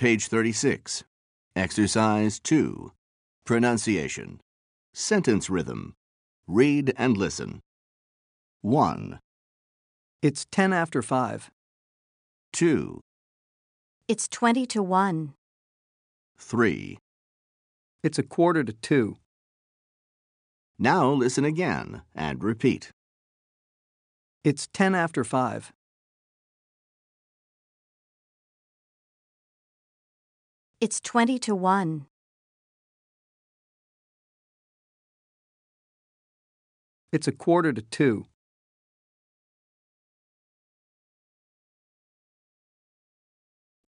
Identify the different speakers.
Speaker 1: Page 36. Exercise 2. Pronunciation. Sentence rhythm. Read and listen. 1,
Speaker 2: It's 10 after 5.
Speaker 1: 2,
Speaker 3: It's 20 to 1.
Speaker 1: 3.
Speaker 2: It's 1:45.
Speaker 1: Now listen again and repeat.
Speaker 2: It's 10 after 5.
Speaker 3: It's 20 to 1.
Speaker 2: It's 1:45.